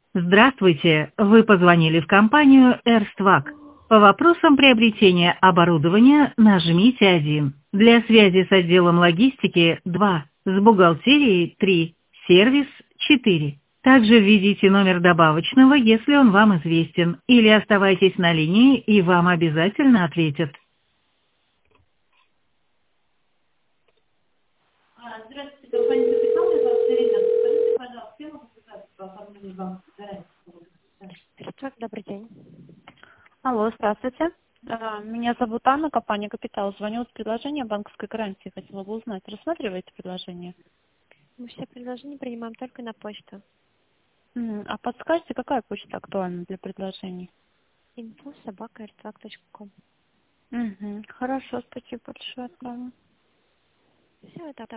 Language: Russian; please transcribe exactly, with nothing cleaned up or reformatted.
Здравствуйте, вы позвонили в компанию Эрствак. По вопросам приобретения оборудования нажмите один. Для связи с отделом логистики два. С бухгалтерией три. Сервис четыре. Также введите номер добавочного, если он вам известен, или оставайтесь на линии, и вам обязательно ответят. Здравствуйте, компания «Капитал», я вас Ирина. Скажите, пожалуйста, я могу записаться по оформлению банковской гарантии? Так, добрый день. Алло, здравствуйте. А, Меня зовут Анна, компания «Капитал». Звоню с предложением банковской гарантии. Хотела бы узнать, рассматриваете предложение? Мы все предложения принимаем только на почту. М, А подскажете, какая почта актуальна для предложений? инфо собака эрцак точка ком. Угу. Хорошо, спасибо большое. Отправлю. Все, это